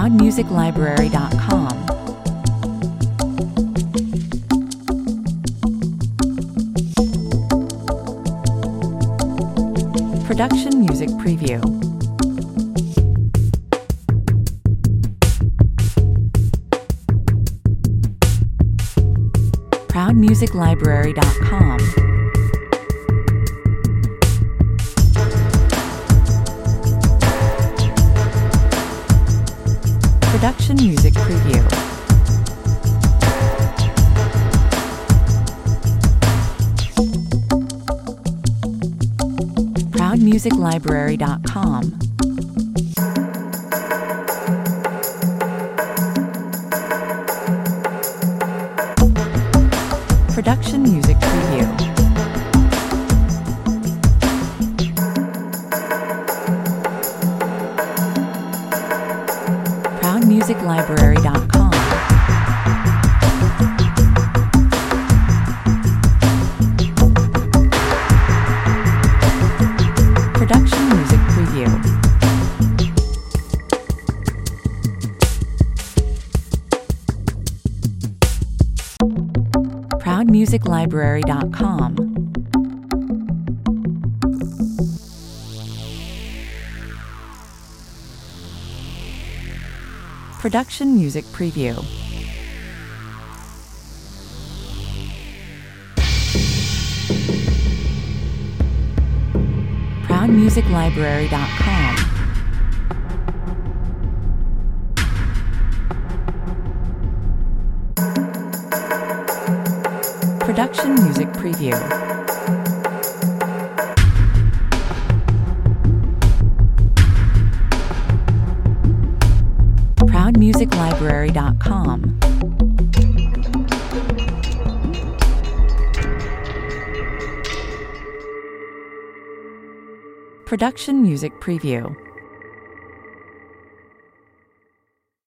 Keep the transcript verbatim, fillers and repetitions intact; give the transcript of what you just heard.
proud music library dot com. Production Music Preview. proud music library dot com. Production Music Preview. proud music library dot com. Production Music Preview. proud music library dot com. Production Music Preview. proud music library dot com. Production Music Preview. proud music library dot com. Production Music Preview. proud music library dot com. Production Music Preview.